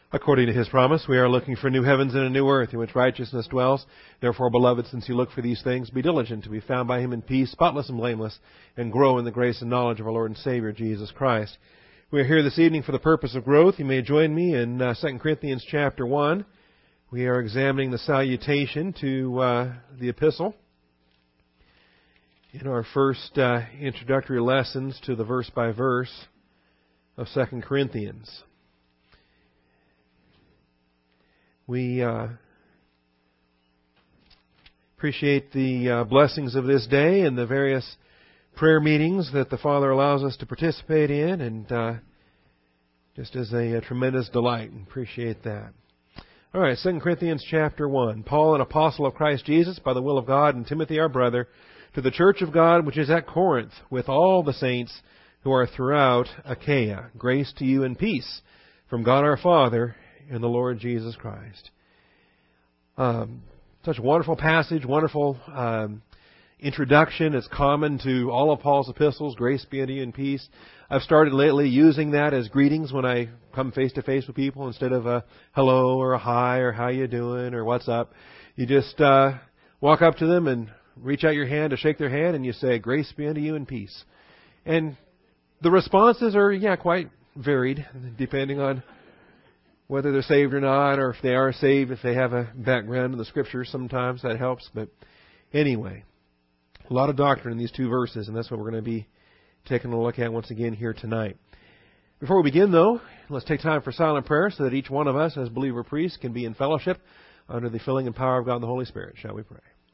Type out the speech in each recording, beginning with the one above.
According to His promise, we are looking for new heavens and a new earth in which righteousness dwells. Therefore, beloved, since you look for these things, be diligent to be found by Him in peace, spotless and blameless, and grow in the grace and knowledge of our Lord and Savior, Jesus Christ. We are here this evening for the purpose of growth. You may join me in 2 Corinthians chapter 1. We are examining the salutation to the epistle in our first introductory lessons to the verse-by-verse of 2 Corinthians. We appreciate the blessings of this day and the various prayer meetings that the Father allows us to participate in, and just as a tremendous delight. Appreciate that. All right, 2 Corinthians chapter 1. Paul, an apostle of Christ Jesus, by the will of God, and Timothy, our brother, to the church of God which is at Corinth, with all the saints who are throughout Achaia. Grace to you and peace from God our Father and the Lord Jesus Christ. Such a wonderful passage, wonderful introduction. It's common to all of Paul's epistles. Grace be unto you and peace. I've started lately using that as greetings when I come face to face with people instead of a hello or a hi or how you doing or what's up. You just walk up to them and reach out your hand to shake their hand, and you say, grace be unto you and peace. And the responses are, quite varied, depending on whether they're saved or not, or if they are saved, if they have a background in the Scriptures, sometimes that helps. But anyway, a lot of doctrine in these two verses, and that's what we're going to be taking a look at once again here tonight. Before we begin, though, let's take time for silent prayer so that each one of us, as believer priests, can be in fellowship under the filling and power of God and the Holy Spirit. Shall we pray?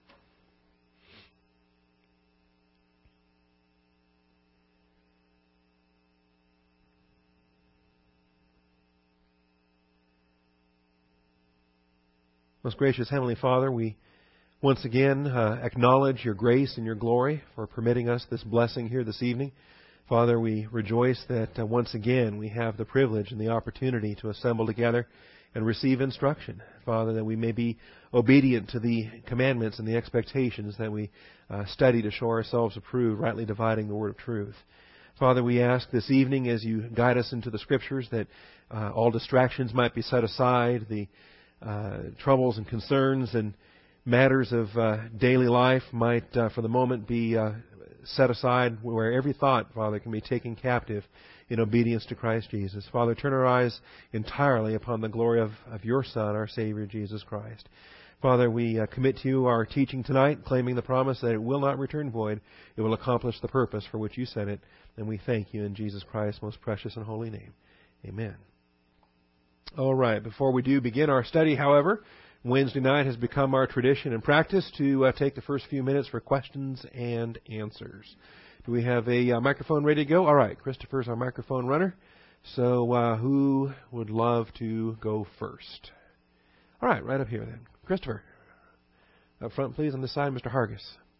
Most gracious Heavenly Father, we once again acknowledge your grace and your glory for permitting us this blessing here this evening. Father, we rejoice that once again we have the privilege and the opportunity to assemble together and receive instruction. Father, that we may be obedient to the commandments and the expectations that we study to show ourselves approved, rightly dividing the word of truth. Father, we ask this evening as you guide us into the Scriptures that all distractions might be set aside, the troubles and concerns and matters of daily life might, for the moment, be set aside, where every thought, Father, can be taken captive in obedience to Christ Jesus. Father, turn our eyes entirely upon the glory of your Son, our Savior, Jesus Christ. Father, we commit to you our teaching tonight, claiming the promise that it will not return void. It will accomplish the purpose for which you sent it. And we thank you in Jesus Christ's most precious and holy name. Amen. All right, before we do begin our study, however, Wednesday night has become our tradition and practice to take the first few minutes for questions and answers. Do we have a microphone ready to go? All right, Christopher's our microphone runner. So who would love to go first? All right, right up here then. Christopher. Up front, please, on this side, Mr. Hargis.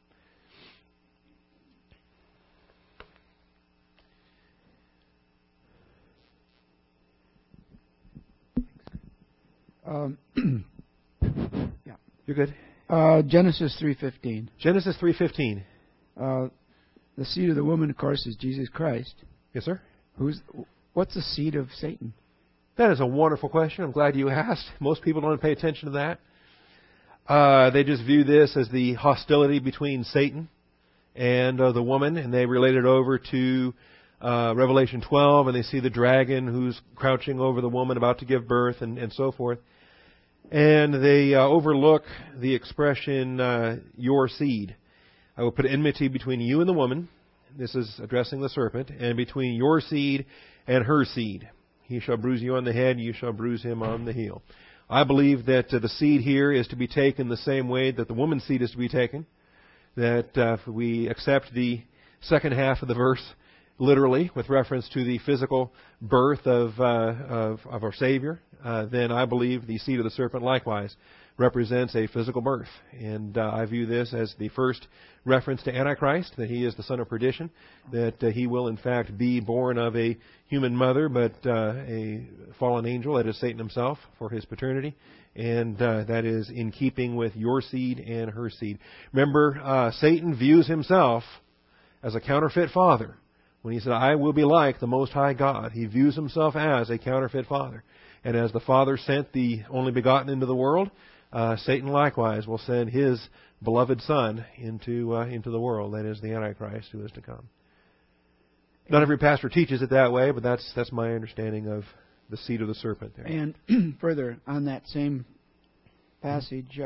Yeah, you're good. Genesis 3:15. Genesis 3:15. The seed of the woman, of course, is Jesus Christ. Yes, sir. What's the seed of Satan? That is a wonderful question. I'm glad you asked. Most people don't pay attention to that. They just view this as the hostility between Satan and the woman, and they relate it over to Revelation 12, and they see the dragon who's crouching over the woman about to give birth, and so forth. And they overlook the expression, your seed. I will put enmity between you and the woman. This is addressing the serpent. And between your seed and her seed. He shall bruise you on the head, you shall bruise him on the heel. I believe that the seed here is to be taken the same way that the woman's seed is to be taken. That if we accept the second half of the verse literally, with reference to the physical birth of our Savior, then I believe the seed of the serpent likewise represents a physical birth. And I view this as the first reference to Antichrist, that he is the son of perdition, that he will in fact be born of a human mother, but a fallen angel, that is Satan himself, for his paternity. And that is in keeping with your seed and her seed. Remember, Satan views himself as a counterfeit father, When he said, I will be like the Most High God, he views himself as a counterfeit father. And as the Father sent the only begotten into the world, Satan likewise will send his beloved Son into the world. That is the Antichrist who is to come. Not every pastor teaches it that way, but that's my understanding of the seed of the serpent there. And further, on that same passage,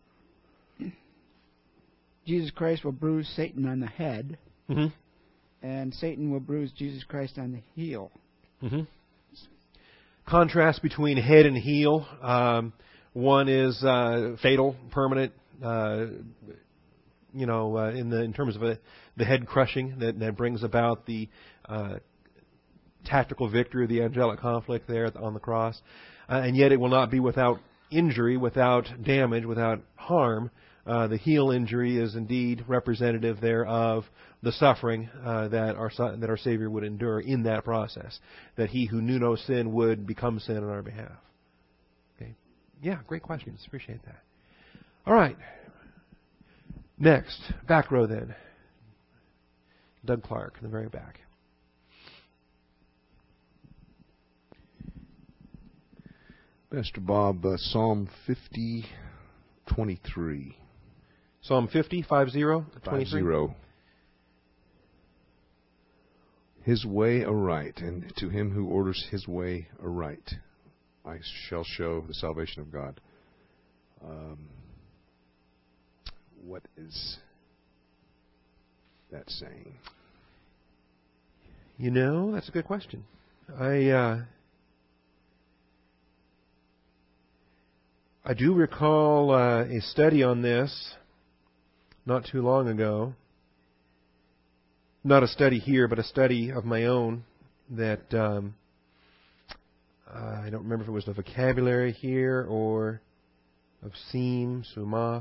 Jesus Christ will bruise Satan on the head, and Satan will bruise Jesus Christ on the heel. Contrast between head and heel. One is fatal, permanent, in terms of the head crushing that brings about the tactical victory of the angelic conflict there on the cross. And yet it will not be without injury, without damage, without harm. The heel injury is indeed representative there of the suffering that our Savior would endure in that process. That He who knew no sin would become sin on our behalf. Okay. Yeah, great questions. Appreciate that. All right. Next, back row then. Doug Clark in the very back. Pastor Bob, Psalm 50:23. Psalm 50, 23. His way aright, and to him who orders his way aright, I shall show the salvation of God. What is that saying? That's a good question. I do recall a study on this not too long ago. Not a study here, but a study of my own that I don't remember if it was the vocabulary here or of Sim, Suma.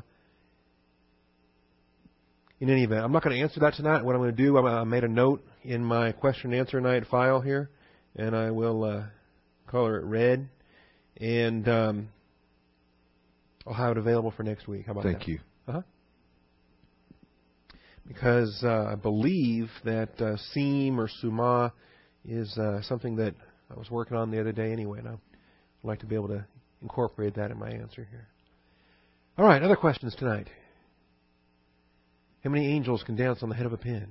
In any event, I'm not going to answer that tonight. What I'm going to do, I made a note in my question and answer night file here, and I will color it red, and I'll have it available for next week. How about that? Thank you. Because I believe that Sim or Suma is something that I was working on the other day anyway, and I'd like to be able to incorporate that in my answer here. All right, other questions tonight. How many angels can dance on the head of a pin?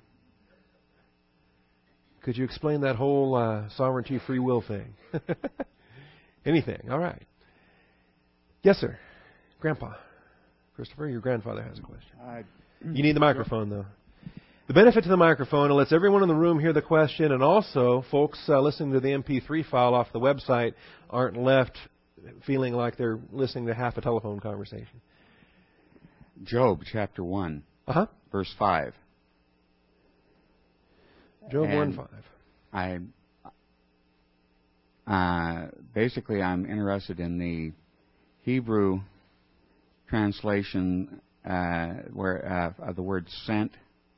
Could you explain that whole sovereignty, free will thing? Anything. All right. Yes, sir. Grandpa. Christopher, your grandfather has a question. You need the microphone, though. The benefit to the microphone, it lets everyone in the room hear the question, and also folks listening to the MP3 file off the website aren't left feeling like they're listening to half a telephone conversation. Job chapter 1, verse 5. Job 1:5. Basically, I'm interested in the Hebrew translation of the word sent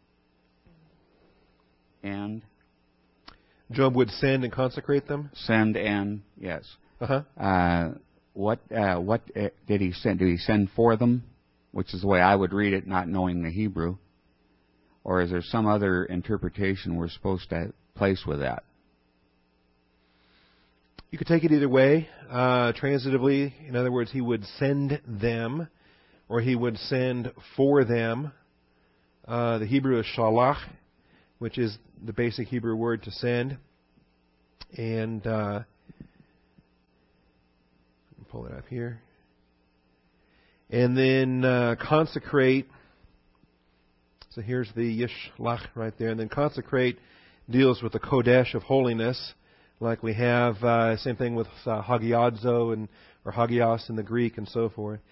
and. Job would send and consecrate them? Send and, yes. What did he send? Did he send for them? Which is the way I would read it, not knowing the Hebrew. Or is there some other interpretation we're supposed to place with that? You could take it either way. Transitively, in other words, he would send them, or he would send for them. The Hebrew is shalach, which is the basic Hebrew word to send. And let me pull it up here. And then consecrate. So here's the yishlach right there. And then consecrate deals with the kodesh of holiness, like we have same thing with hagiadzo or hagios in the Greek and so forth.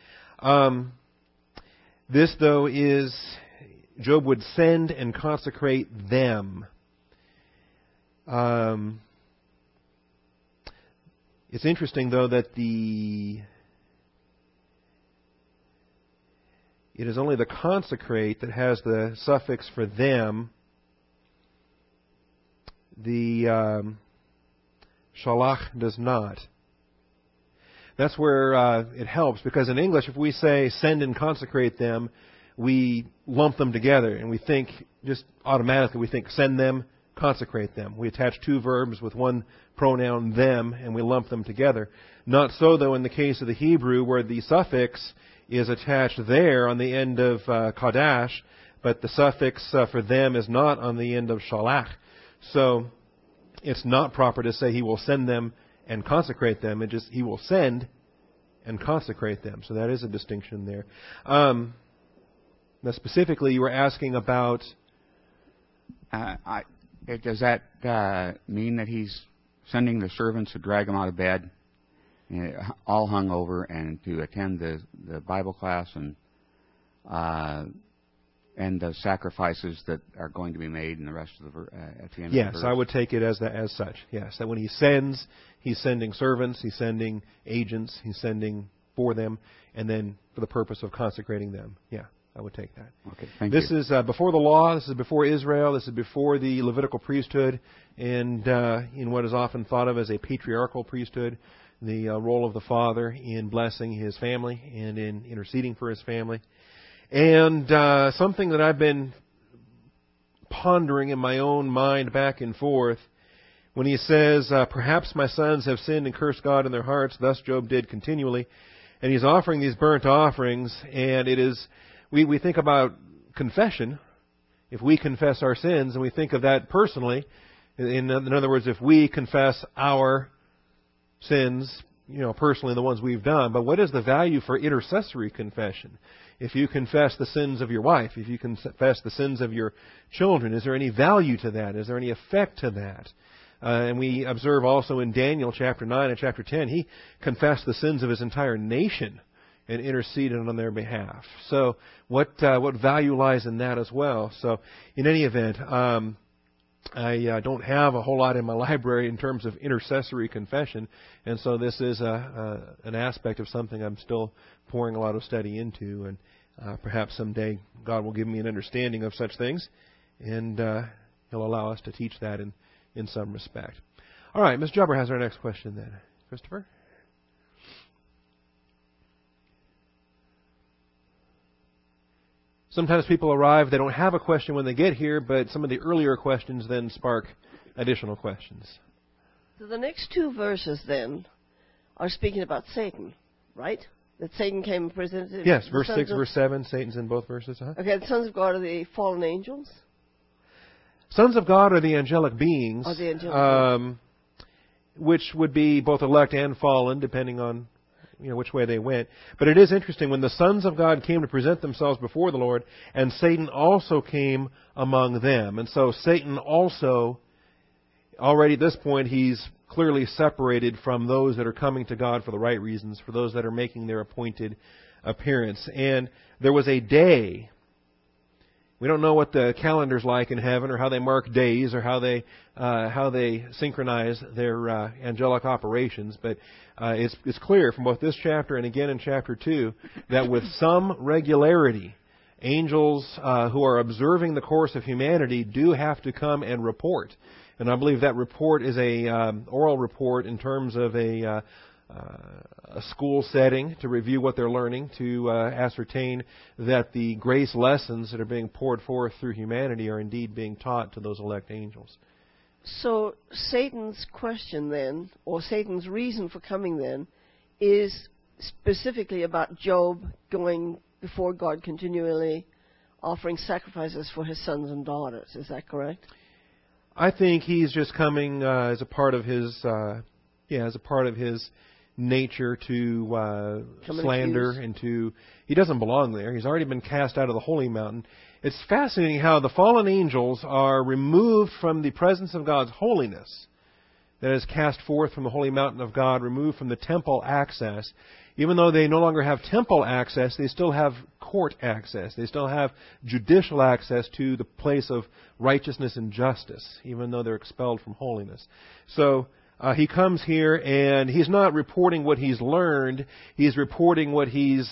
This, though, is Job would send and consecrate them. It's interesting, though, that it is only the consecrate that has the suffix for them. The shalach does not. That's where it helps, because in English, if we say send and consecrate them, we lump them together, and we think, just automatically, we think send them, consecrate them. We attach two verbs with one pronoun, them, and we lump them together. Not so, though, in the case of the Hebrew, where the suffix is attached there on the end of Kadash, but the suffix for them is not on the end of Shalach. So it's not proper to say He will send them and consecrate them. It just He will send and consecrate them. So that is a distinction there. Now, specifically, you were asking about... does that mean that He's sending the servants to drag them out of bed, all hungover, and to attend the Bible class and the sacrifices that are going to be made in the rest of the at the end of the verse? Yes, I would take it as such. Yes, that when He sends, He's sending servants, He's sending agents, He's sending for them, and then for the purpose of consecrating them. Yeah, I would take that. Okay, thank you. This is before the law. This is before Israel. This is before the Levitical priesthood, and in what is often thought of as a patriarchal priesthood, the role of the father in blessing his family and in interceding for his family. And something that I've been pondering in my own mind back and forth, when he says, perhaps my sons have sinned and cursed God in their hearts, thus Job did continually. And he's offering these burnt offerings, and it is, we think about confession. If we confess our sins, and we think of that personally, in other words, if we confess our sins, personally the ones we've done, but what is the value for intercessory confession? If you confess the sins of your wife, if you confess the sins of your children, is there any value to that? Is there any effect to that? And we observe also in Daniel chapter 9 and chapter 10, he confessed the sins of his entire nation and interceded on their behalf. So what value lies in that as well? So in any event, I don't have a whole lot in my library in terms of intercessory confession, and so this is an aspect of something I'm still pouring a lot of study into, and perhaps someday God will give me an understanding of such things, and He'll allow us to teach that in some respect. All right, Ms. Jubber has our next question then. Christopher? Sometimes people arrive, they don't have a question when they get here, but some of the earlier questions then spark additional questions. So the next two verses then are speaking about Satan, right? That Satan came and presented... Yes, verse 6, verse 7, Satan's in both verses. Okay, the sons of God are the fallen angels? Sons of God are the angelic beings, which would be both elect and fallen, depending on which way they went. But it is interesting, when the sons of God came to present themselves before the Lord, and Satan also came among them. And so Satan also, already at this point, he's clearly separated from those that are coming to God for the right reasons, for those that are making their appointed appearance. And there was a day... We don't know what the calendar's like in heaven, or how they mark days, or how they synchronize their angelic operations. But it's clear from both this chapter and again in chapter 2 that with some regularity, angels who are observing the course of humanity do have to come and report. And I believe that report is a oral report in terms of a school setting to review what they're learning, to ascertain that the grace lessons that are being poured forth through humanity are indeed being taught to those elect angels. So Satan's question then, or Satan's reason for coming then, is specifically about Job going before God continually offering sacrifices for his sons and daughters. Is that correct? I think he's just coming as a part of his nature to slander and to... He doesn't belong there. He's already been cast out of the holy mountain. It's fascinating how the fallen angels are removed from the presence of God's holiness, that is cast forth from the holy mountain of God, removed from the temple access. Even though they no longer have temple access, they still have court access. They still have judicial access to the place of righteousness and justice, even though they're expelled from holiness. So he comes here, and he's not reporting what he's learned. He's reporting what he's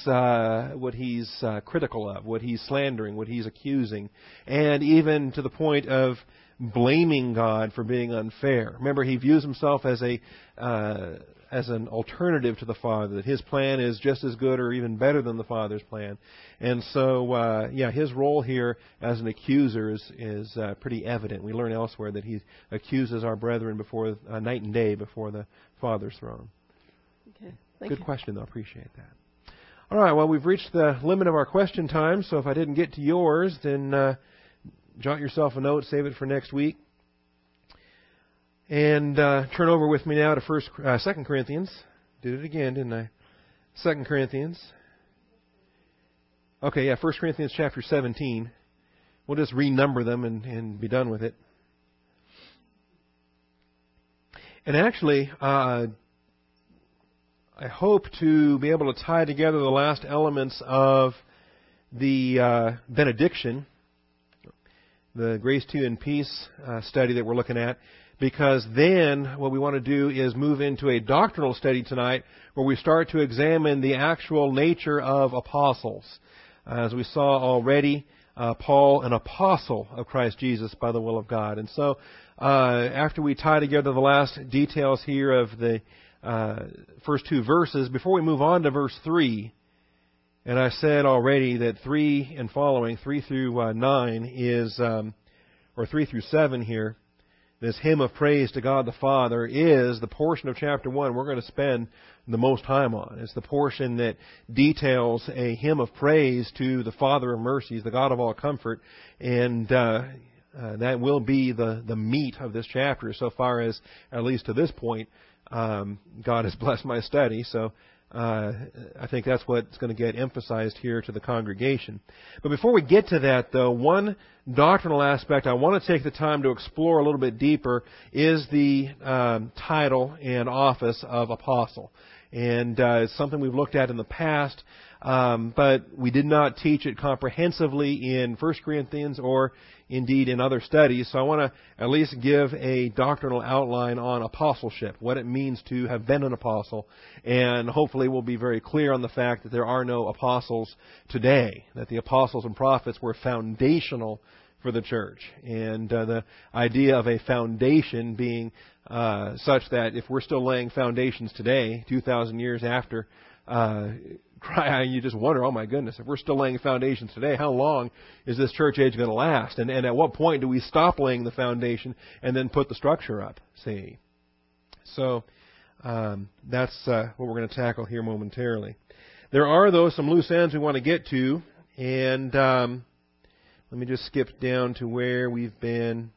critical of, what he's slandering, what he's accusing, and even to the point of blaming God for being unfair. Remember, he views himself as an alternative to the Father, that his plan is just as good or even better than the Father's plan. And so, his role here as an accuser is pretty evident. We learn elsewhere that he accuses our brethren before night and day before the Father's throne. Okay. Thank you. Good question, though. I appreciate that. All right, well, we've reached the limit of our question time, so if I didn't get to yours, then jot yourself a note, save it for next week. And turn over with me now to 2 Corinthians. Did it again, didn't I? 2 Corinthians. Okay, 1 Corinthians chapter 17. We'll just renumber them and be done with it. And actually, I hope to be able to tie together the last elements of the benediction, the Grace to You and Peace study that we're looking at, because then what we want to do is move into a doctrinal study tonight where we start to examine the actual nature of apostles. As we saw already, Paul, an apostle of Christ Jesus by the will of God. And so after we tie together the last details here of the first two verses, before we move on to verse 3, and I said already that 3 and following, 3 through 9 is, or 3 through 7 here, this hymn of praise to God the Father is the portion of chapter 1 we're going to spend the most time on. It's the portion that details a hymn of praise to the Father of mercies, the God of all comfort, and that will be the meat of this chapter so far as, at least to this point, God has blessed my study, so I think that's what's going to get emphasized here to the congregation. But before we get to that, though, one doctrinal aspect I want to take the time to explore a little bit deeper is the title and office of apostle. And it's something we've looked at in the past, but we did not teach it comprehensively in 1 Corinthians or indeed in other studies. So I want to at least give a doctrinal outline on apostleship, what it means to have been an apostle, and hopefully we'll be very clear on the fact that there are no apostles today, that the apostles and prophets were foundational for the church. And the idea of a foundation being such that if we're still laying foundations today, 2,000 years after, you just wonder, oh my goodness, if we're still laying foundations today, how long is this church age going to last? And at what point do we stop laying the foundation and then put the structure up? See? So that's what we're going to tackle here momentarily. There are, though, some loose ends we want to get to, and let me just skip down to where we've been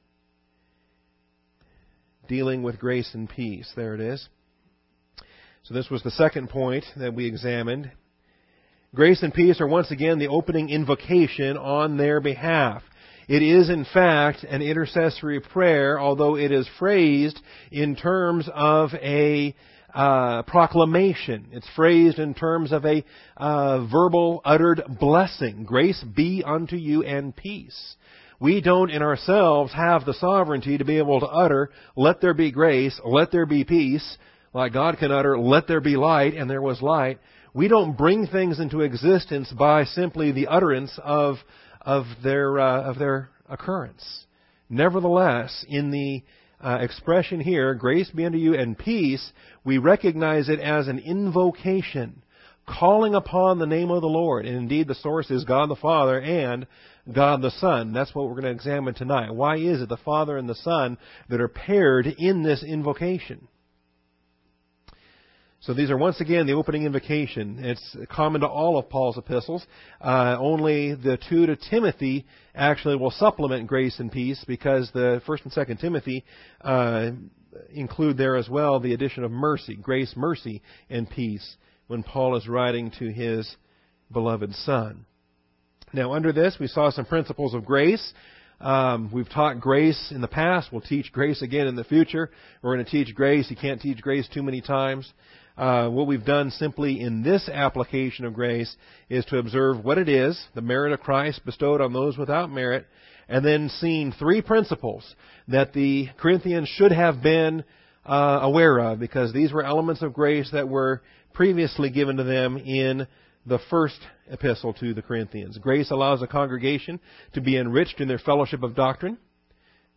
dealing with grace and peace. There it is. So this was the second point that we examined. Grace and peace are once again the opening invocation on their behalf. It is, in fact, an intercessory prayer, although it is phrased in terms of a proclamation. It's phrased in terms of a verbal, uttered blessing. Grace be unto you and peace. We don't in ourselves have the sovereignty to be able to utter, let there be grace, let there be peace, like God can utter, let there be light, and there was light. We don't bring things into existence by simply the utterance of their occurrence. Nevertheless, in the expression here, grace be unto you and peace, we recognize it as an invocation, calling upon the name of the Lord. And indeed, the source is God the Father and God the Son. That's what we're going to examine tonight. Why is it the Father and the Son that are paired in this invocation? So these are once again the opening invocation. It's common to all of Paul's epistles. Only the 2 to Timothy actually will supplement grace and peace, because the 1 and 2 Timothy include there as well the addition of mercy, grace, mercy, and peace when Paul is writing to his beloved Son. Now under this we saw some principles of grace. We've taught grace in the past. We'll teach grace again in the future. We're going to teach grace. You can't teach grace too many times. What we've done simply in this application of grace is to observe what it is, the merit of Christ bestowed on those without merit, and then seen 3 principles that the Corinthians should have been aware of, because these were elements of grace that were previously given to them in the first epistle to the Corinthians. Grace allows a congregation to be enriched in their fellowship of doctrine.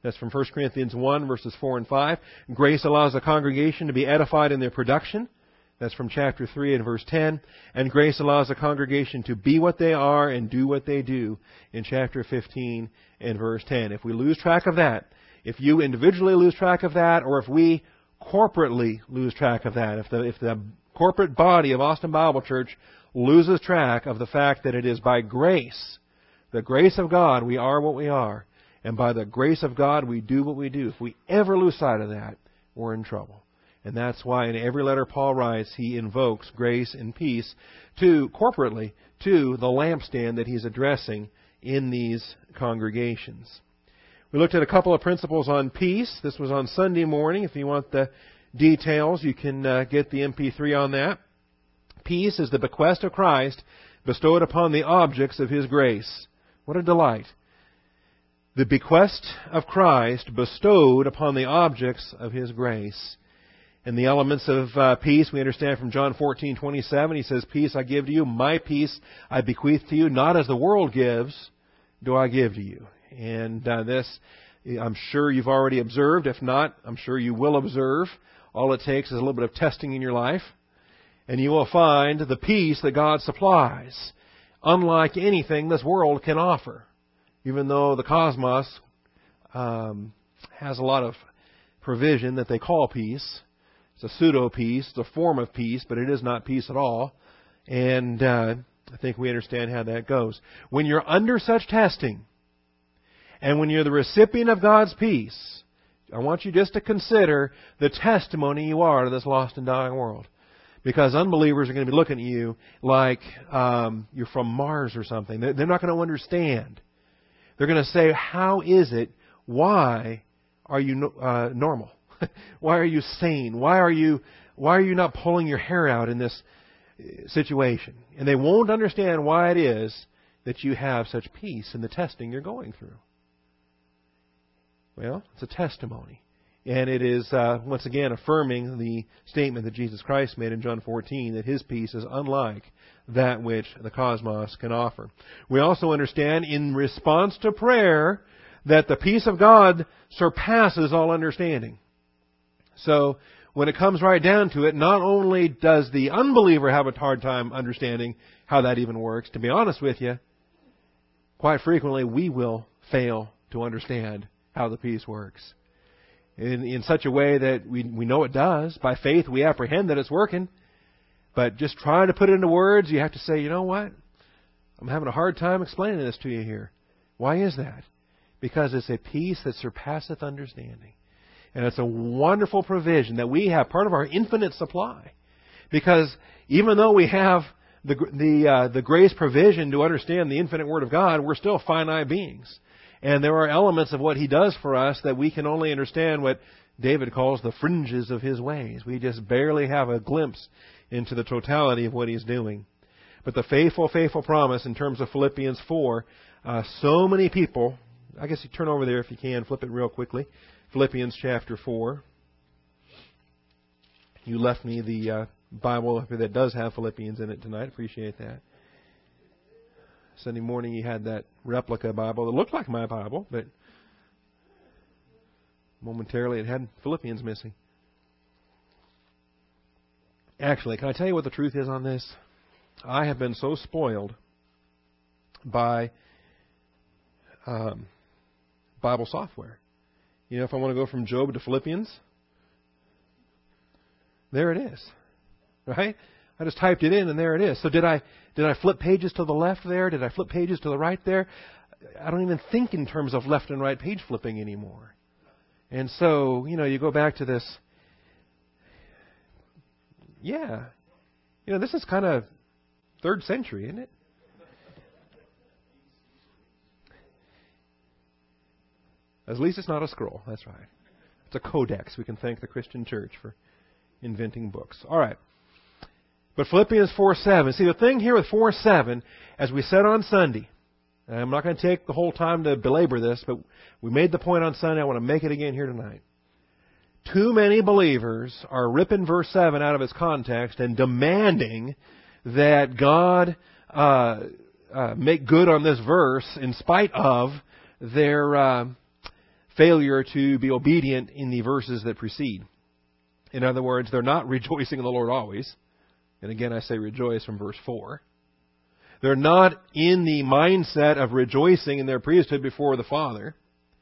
That's from 1 Corinthians 1, verses 4 and 5. Grace allows the congregation to be edified in their production. That's from chapter 3 and verse 10. And grace allows the congregation to be what they are and do what they do in chapter 15 and verse 10. If we lose track of that, if you individually lose track of that, or if we corporately lose track of that, if the corporate body of Austin Bible Church loses track of the fact that it is by grace, the grace of God, we are what we are, and by the grace of God we do what we do. If we ever lose sight of that, we're in trouble. And that's why in every letter Paul writes, he invokes grace and peace corporately to the lampstand that he's addressing in these congregations. We looked at a couple of principles on peace. This was on Sunday morning. If you want the details, you can get the MP3 on that. Peace is the bequest of Christ bestowed upon the objects of His grace. What a delight. The bequest of Christ bestowed upon the objects of His grace. And the elements of peace we understand from John 14:27. He says, "Peace I give to you, my peace I bequeath to you, not as the world gives, do I give to you." And this, I'm sure you've already observed. If not, I'm sure you will observe. All it takes is a little bit of testing in your life, and you will find the peace that God supplies, unlike anything this world can offer. Even though the cosmos has a lot of provision that they call peace. It's a pseudo-peace, it's a form of peace, but it is not peace at all. And I think we understand how that goes. When you're under such testing, and when you're the recipient of God's peace, I want you just to consider the testimony you are to this lost and dying world. Because unbelievers are going to be looking at you like you're from Mars or something. They're not going to understand. They're going to say, how is it? Why are you normal? Why are you sane? Why are you not pulling your hair out in this situation? And they won't understand why it is that you have such peace in the testing you're going through. Well, it's a testimony. And it is, once again, affirming the statement that Jesus Christ made in John 14, that His peace is unlike that which the cosmos can offer. We also understand, in response to prayer, that the peace of God surpasses all understanding. So, when it comes right down to it, not only does the unbeliever have a hard time understanding how that even works, to be honest with you, quite frequently we will fail to understand how the peace works. In such a way that we know it does. By faith, we apprehend that it's working. But just trying to put it into words, you have to say, you know what? I'm having a hard time explaining this to you here. Why is that? Because it's a peace that surpasseth understanding. And it's a wonderful provision that we have, part of our infinite supply. Because even though we have the grace provision to understand the infinite Word of God, we're still finite beings. And there are elements of what He does for us that we can only understand what David calls the fringes of His ways. We just barely have a glimpse into the totality of what He's doing. But the faithful, faithful promise in terms of Philippians 4, so many people, I guess you turn over there if you can, flip it real quickly. Philippians chapter 4. You left me the Bible that does have Philippians in it tonight. Appreciate that. Sunday morning you had that replica Bible that looked like my Bible, but momentarily it had Philippians missing. Actually, can I tell you what the truth is on this? I have been so spoiled by Bible software. You know, if I want to go from Job to Philippians, there it is. Right? I just typed it in and there it is. So did I flip pages to the left there? Did I flip pages to the right there? I don't even think in terms of left and right page flipping anymore. And so, you know, you go back to this. Yeah. You know, this is kind of 3rd century, isn't it? At least it's not a scroll. That's right. It's a codex. We can thank the Christian church for inventing books. All right. But Philippians 4:7. See, the thing here with 4:7, as we said on Sunday, and I'm not going to take the whole time to belabor this, but we made the point on Sunday. I want to make it again here tonight. Too many believers are ripping verse 7 out of its context and demanding that God make good on this verse in spite of their failure to be obedient in the verses that precede. In other words, they're not rejoicing in the Lord always. And again, I say rejoice from verse 4. They're not in the mindset of rejoicing in their priesthood before the Father.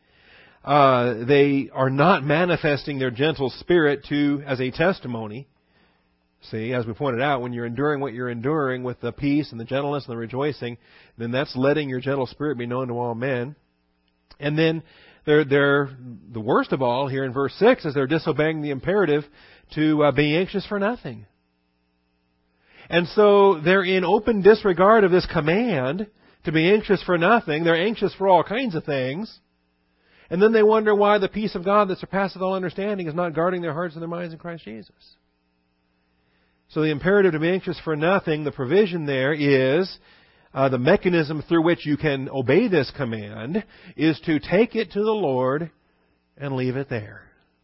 They are not manifesting their gentle spirit as a testimony. See, as we pointed out, when you're enduring what you're enduring with the peace and the gentleness and the rejoicing, then that's letting your gentle spirit be known to all men. And then they're the worst of all here in verse 6 is they're disobeying the imperative to be anxious for nothing. And so they're in open disregard of this command to be anxious for nothing. They're anxious for all kinds of things. And then they wonder why the peace of God that surpasses all understanding is not guarding their hearts and their minds in Christ Jesus. So the imperative to be anxious for nothing, the provision there is the mechanism through which you can obey this command is to take it to the Lord and leave it there.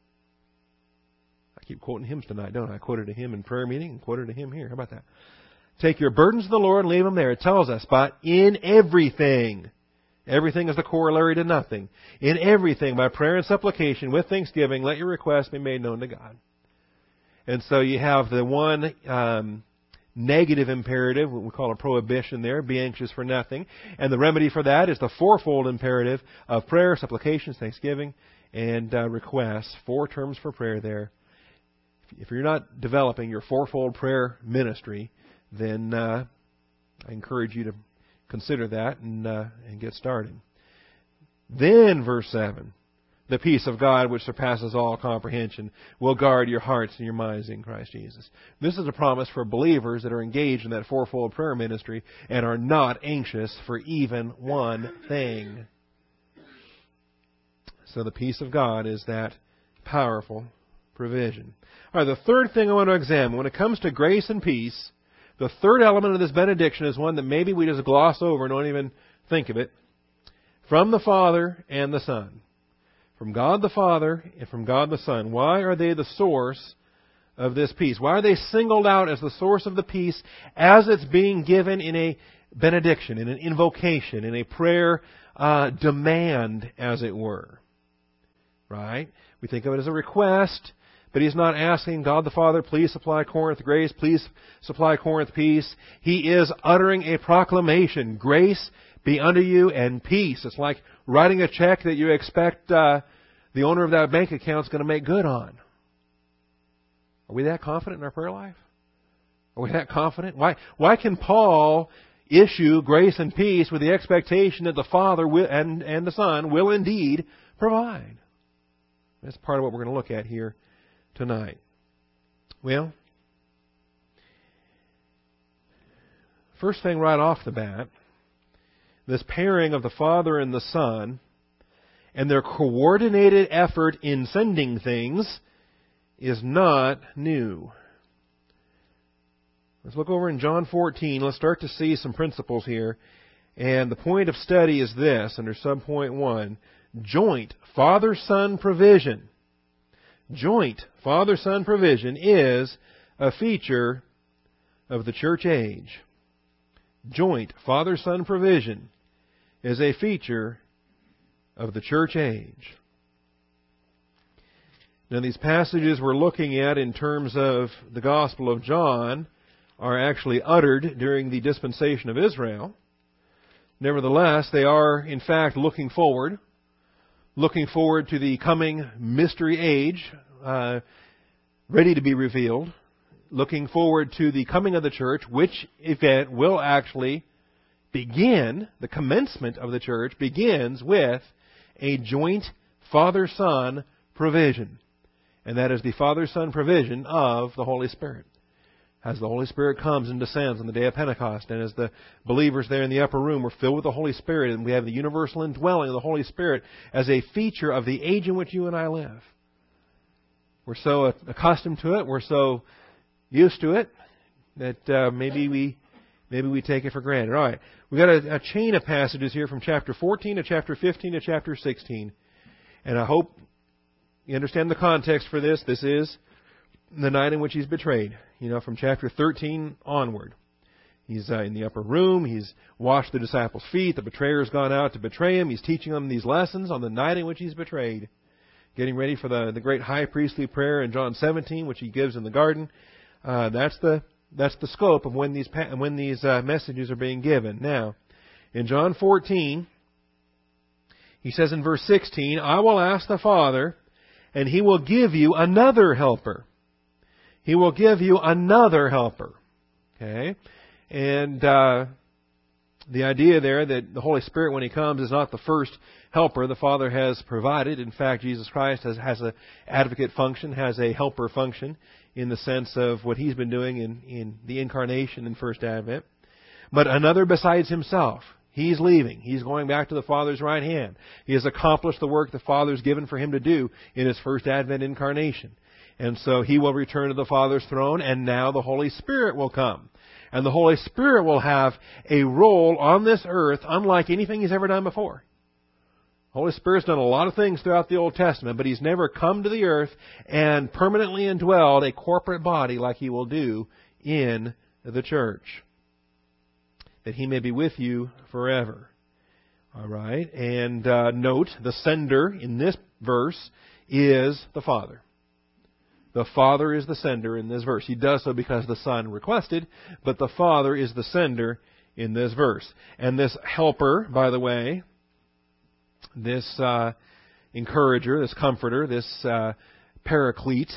I keep quoting hymns tonight, don't I? I quoted a hymn in prayer meeting and quoted a hymn here. How about that? Take your burdens to the Lord and leave them there. It tells us, but in everything. Everything is the corollary to nothing. In everything, by prayer and supplication, with thanksgiving, let your requests be made known to God. And so you have the one negative imperative, what we call a prohibition there, be anxious for nothing. And the remedy for that is the fourfold imperative of prayer, supplications, thanksgiving, and requests. 4 terms for prayer there. If you're not developing your fourfold prayer ministry, then I encourage you to consider that and get started. Then, verse 7, the peace of God which surpasses all comprehension will guard your hearts and your minds in Christ Jesus. This is a promise for believers that are engaged in that fourfold prayer ministry and are not anxious for even one thing. So the peace of God is that powerful provision. All right, the third thing I want to examine, when it comes to grace and peace, the third element of this benediction is one that maybe we just gloss over and don't even think of it. From the Father and the Son. From God the Father and from God the Son. Why are they the source of this peace? Why are they singled out as the source of the peace as it's being given in a benediction, in an invocation, in a prayer demand, as it were? Right? We think of it as a request, but He's not asking God the Father, please supply Corinth grace, please supply Corinth peace. He is uttering a proclamation, grace be unto you and peace. It's like writing a check that you expect the owner of that bank account is going to make good on. Are we that confident in our prayer life? Are we that confident? Why can Paul issue grace and peace with the expectation that the Father will, and the Son will indeed provide? That's part of what we're going to look at here tonight. Well, first thing right off the bat, this pairing of the Father and the Son and their coordinated effort in sending things is not new. Let's look over in John 14. Let's start to see some principles here. And the point of study is this, under subpoint 1, joint Father-Son provision. Joint Father-Son provision is a feature of the church age. Joint Father-Son provision is a feature of the church age. Now, these passages we're looking at in terms of the Gospel of John are actually uttered during the dispensation of Israel. Nevertheless, they are, in fact, looking forward to the coming mystery age, ready to be revealed, looking forward to the coming of the church, which event will actually begin, the commencement of the church begins with a joint Father-Son provision. And that is the Father-Son provision of the Holy Spirit. As the Holy Spirit comes and descends on the day of Pentecost, and as the believers there in the upper room were filled with the Holy Spirit, and we have the universal indwelling of the Holy Spirit as a feature of the age in which you and I live. We're so accustomed to it, we're so used to it, that maybe we take it for granted. All right, we've got a chain of passages here from chapter 14 to chapter 15 to chapter 16. And I hope you understand the context for this. This is the night in which He's betrayed, from chapter 13 onward. He's in the upper room. He's washed the disciples' feet. The betrayer's gone out to betray him. He's teaching them these lessons on the night in which he's betrayed. Getting ready for the great high priestly prayer in John 17, which he gives in the garden. That's the scope of when these messages are being given. Now, in John 14, he says in verse 16, I will ask the Father, and He will give you another helper. He will give you another helper. Okay? And the idea there that the Holy Spirit, when He comes, is not the first helper the Father has provided. In fact, Jesus Christ has an advocate function, has a helper function in the sense of what He's been doing in the incarnation and first advent. But another besides Himself. He's leaving. He's going back to the Father's right hand. He has accomplished the work the Father's given for Him to do in His first advent incarnation. And so He will return to the Father's throne, and now the Holy Spirit will come. And the Holy Spirit will have a role on this earth unlike anything He's ever done before. The Holy Spirit's done a lot of things throughout the Old Testament, but He's never come to the earth and permanently indwelled a corporate body like He will do in the church. That He may be with you forever. All right? And note, the sender in this verse is the Father. The Father is the sender in this verse. He does so because the Son requested, but the Father is the sender in this verse. And this helper, by the way, this encourager, this comforter, this paraclete,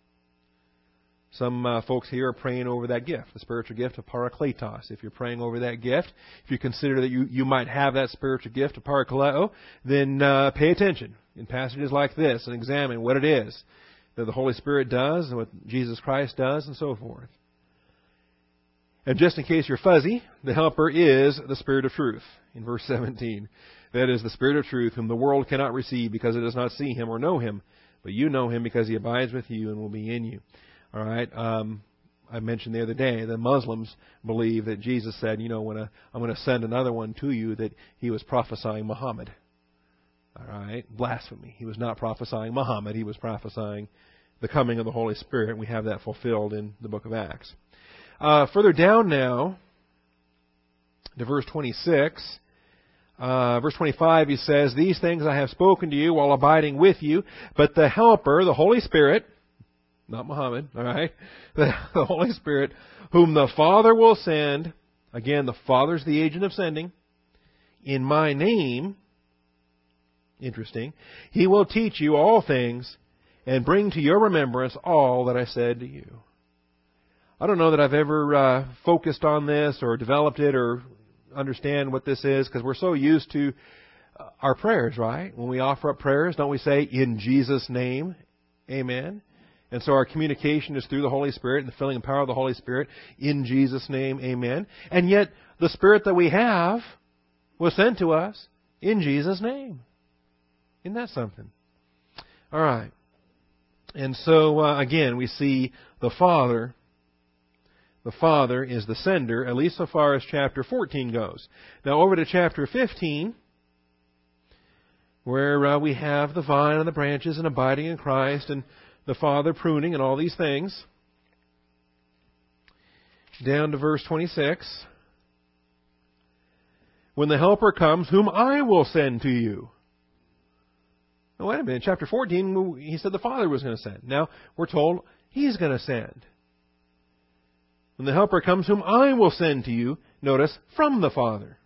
some folks here are praying over that gift, the spiritual gift of parakletos. If you're praying over that gift, if you consider that you might have that spiritual gift of parakaleo, then pay attention in passages like this and examine what it is that the Holy Spirit does and what Jesus Christ does and so forth. And just in case you're fuzzy, the helper is the Spirit of truth in verse 17. That is the Spirit of truth whom the world cannot receive because it does not see Him or know Him, but you know Him because He abides with you and will be in you. All right. I mentioned the other day the Muslims believe that Jesus said, when I'm going to send another one to you, that He was prophesying Muhammad. All right. Blasphemy. He was not prophesying Muhammad. He was prophesying the coming of the Holy Spirit. We have that fulfilled in the book of Acts. Further down now to verse 26. Verse 25, he says, These things I have spoken to you while abiding with you, but the Helper, the Holy Spirit, not Muhammad, all right? The Holy Spirit, whom the Father will send. Again, the Father's the agent of sending. In my name, interesting, He will teach you all things and bring to your remembrance all that I said to you. I don't know that I've ever focused on this or developed it or understand what this is because we're so used to our prayers, right? When we offer up prayers, don't we say, in Jesus' name, amen? And so our communication is through the Holy Spirit and the filling and power of the Holy Spirit. In Jesus' name, amen. And yet, the Spirit that we have was sent to us in Jesus' name. Isn't that something? All right. And so, again, we see the Father. The Father is the sender, at least so far as chapter 14 goes. Now, over to chapter 15, where we have the vine and the branches and abiding in Christ and the Father pruning and all these things. Down to verse 26. When the Helper comes, whom I will send to you. Now, wait a minute. Chapter 14, he said the Father was going to send. Now, we're told He's going to send. When the Helper comes, whom I will send to you, notice, from the Father.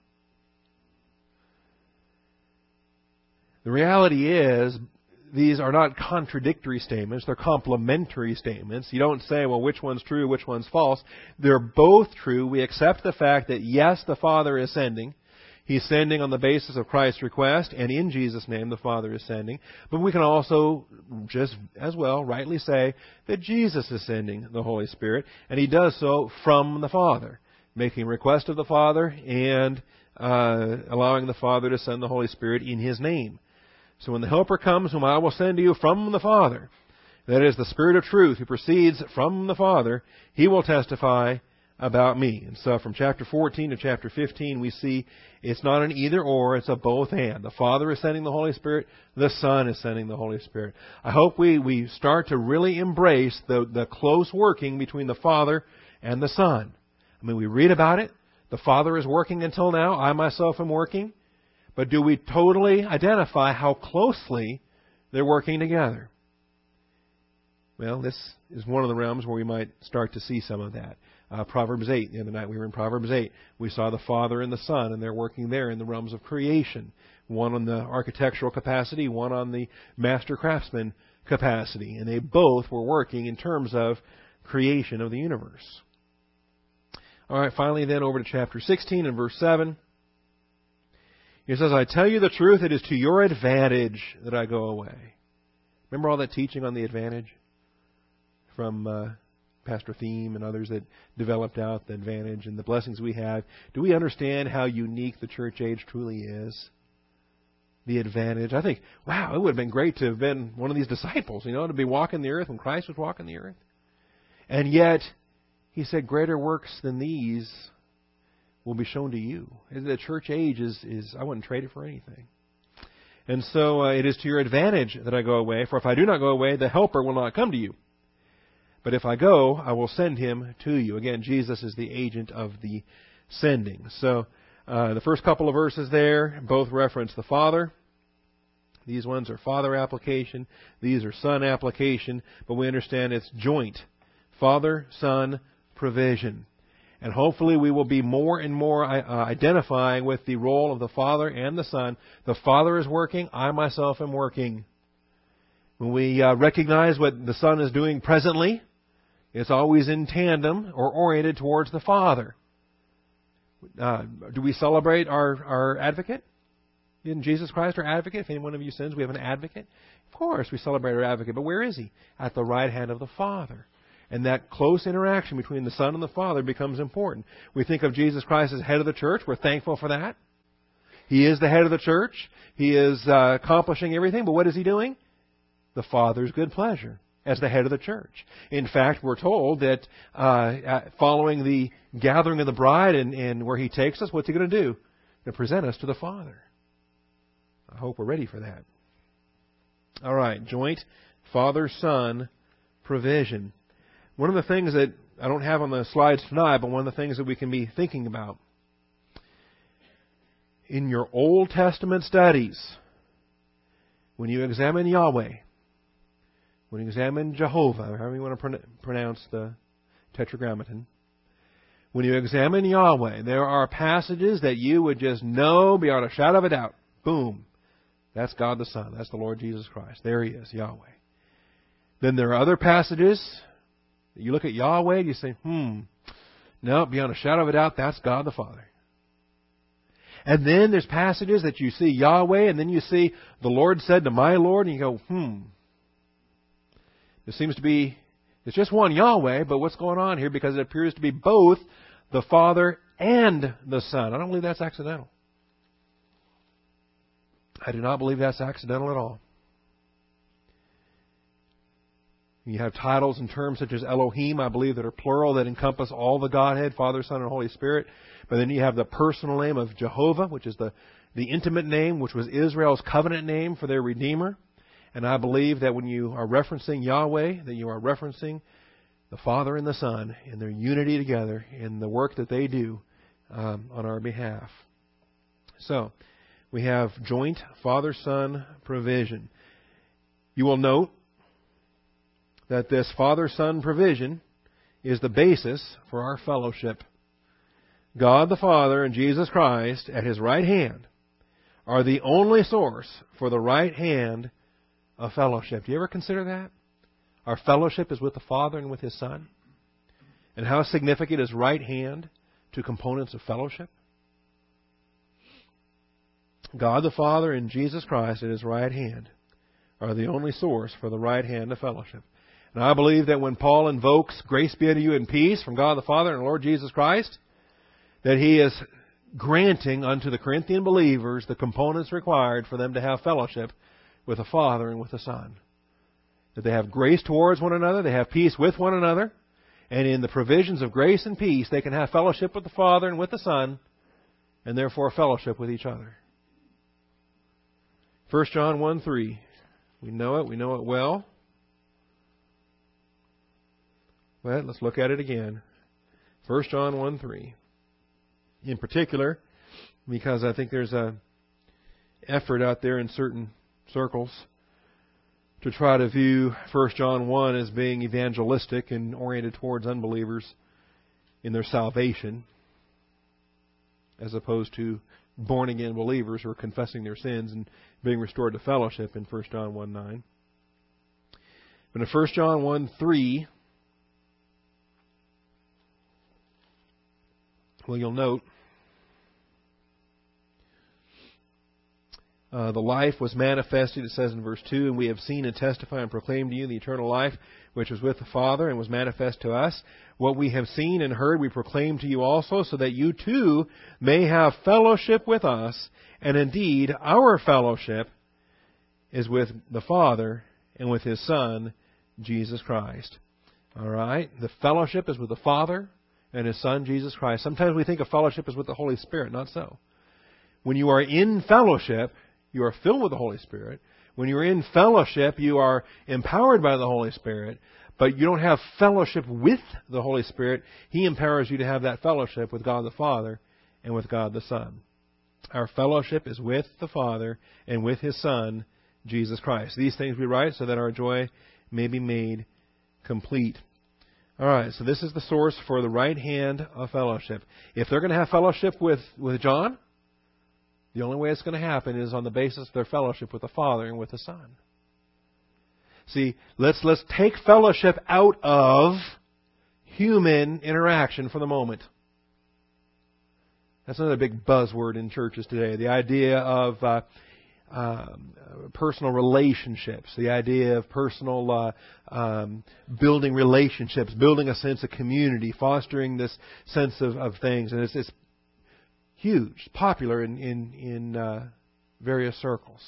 The reality is, these are not contradictory statements. They're complementary statements. You don't say, well, which one's true, which one's false. They're both true. We accept the fact that, yes, the Father is sending. He's sending on the basis of Christ's request, and in Jesus' name the Father is sending. But we can also just as well rightly say that Jesus is sending the Holy Spirit, and He does so from the Father, making request of the Father and allowing the Father to send the Holy Spirit in His name. So when the Helper comes, whom I will send to you from the Father, that is the Spirit of truth who proceeds from the Father, He will testify about me. And so from chapter 14 to chapter 15, we see it's not an either or, it's a both and. The Father is sending the Holy Spirit, the Son is sending the Holy Spirit. I hope we start to really embrace the close working between the Father and the Son. I mean, we read about it. The Father is working until now. I myself am working. But do we totally identify how closely they're working together? Well, this is one of the realms where we might start to see some of that. Proverbs 8, the other night we were in Proverbs 8. We saw the Father and the Son, and they're working there in the realms of creation. One on the architectural capacity, one on the master craftsman capacity. And they both were working in terms of creation of the universe. All right, finally then over to chapter 16 and verse 7. He says, I tell you the truth, it is to your advantage that I go away. Remember all that teaching on the advantage from Pastor Thiem and others that developed out the advantage and the blessings we have? Do we understand how unique the church age truly is? The advantage. I think, wow, it would have been great to have been one of these disciples, to be walking the earth when Christ was walking the earth. And yet, he said, greater works than these will be shown to you. The church age is I wouldn't trade it for anything. And so it is to your advantage that I go away, for if I do not go away, the Helper will not come to you. But if I go, I will send him to you. Again, Jesus is the agent of the sending. So the first couple of verses there both reference the Father. These ones are Father application. These are Son application. But we understand it's joint. Father, Son, provision. And hopefully we will be more and more identifying with the role of the Father and the Son. The Father is working. I myself am working. When we recognize what the Son is doing presently, it's always in tandem or oriented towards the Father. Do we celebrate our advocate? Isn't Jesus Christ our advocate? If any one of you sins, we have an advocate. Of course we celebrate our advocate. But where is he? At the right hand of the Father. And that close interaction between the Son and the Father becomes important. We think of Jesus Christ as head of the church. We're thankful for that. He is the head of the church. He is accomplishing everything. But what is he doing? The Father's good pleasure as the head of the church. In fact, we're told that following the gathering of the bride and where he takes us, what's he going to do? To present us to the Father. I hope we're ready for that. All right, joint Father, Son, provision. One of the things that I don't have on the slides tonight, but one of the things that we can be thinking about. In your Old Testament studies, when you examine Yahweh, when you examine Jehovah, however you want to pronounce the Tetragrammaton, when you examine Yahweh, there are passages that you would just know beyond a shadow of a doubt. Boom. That's God the Son. That's the Lord Jesus Christ. There he is, Yahweh. Then there are other passages. You look at Yahweh and you say, no, beyond a shadow of a doubt, that's God the Father. And then there's passages that you see Yahweh, and then you see the Lord said to my Lord, and you go, There seems to be, it's just one Yahweh, but what's going on here? Because it appears to be both the Father and the Son. I don't believe that's accidental. I do not believe that's accidental at all. You have titles and terms such as Elohim, I believe, that are plural, that encompass all the Godhead, Father, Son, and Holy Spirit. But then you have the personal name of Jehovah, which is the intimate name, which was Israel's covenant name for their Redeemer. And I believe that when you are referencing Yahweh, that you are referencing the Father and the Son in their unity together in the work that they do on our behalf. So, we have joint Father-Son provision. You will note that this Father-Son provision is the basis for our fellowship. God the Father and Jesus Christ at His right hand are the only source for the right hand of fellowship. Do you ever consider that? Our fellowship is with the Father and with His Son. And how significant is right hand to components of fellowship? God the Father and Jesus Christ at His right hand are the only source for the right hand of fellowship. And I believe that when Paul invokes grace be unto you and peace from God the Father and the Lord Jesus Christ, that he is granting unto the Corinthian believers the components required for them to have fellowship with the Father and with the Son. That they have grace towards one another, they have peace with one another, and in the provisions of grace and peace, they can have fellowship with the Father and with the Son, and therefore fellowship with each other. 1 John 1:3. We know it well. Well, let's look at it again. 1 John 1:3. In particular, because I think there's a effort out there in certain circles to try to view 1 John 1 as being evangelistic and oriented towards unbelievers in their salvation, as opposed to born-again believers who are confessing their sins and being restored to fellowship in 1 John 1:9. But in 1 John 1:3, well, you'll note, the life was manifested, it says in verse 2, and we have seen and testified and proclaimed to you the eternal life which was with the Father and was manifest to us. What we have seen and heard we proclaim to you also, so that you too may have fellowship with us. And indeed, our fellowship is with the Father and with His Son, Jesus Christ. All right? The fellowship is with the Father and His Son, Jesus Christ. Sometimes we think of fellowship as with the Holy Spirit. Not so. When you are in fellowship, you are filled with the Holy Spirit. When you're in fellowship, you are empowered by the Holy Spirit, but you don't have fellowship with the Holy Spirit. He empowers you to have that fellowship with God the Father and with God the Son. Our fellowship is with the Father and with His Son, Jesus Christ. These things we write so that our joy may be made complete. All right, so this is the source for the right hand of fellowship. If they're going to have fellowship with John, the only way it's going to happen is on the basis of their fellowship with the Father and with the Son. See, let's take fellowship out of human interaction for the moment. That's another big buzzword in churches today. The idea of personal relationships, the idea of personal building relationships, building a sense of community, fostering this sense of things, and it's huge, popular in various circles.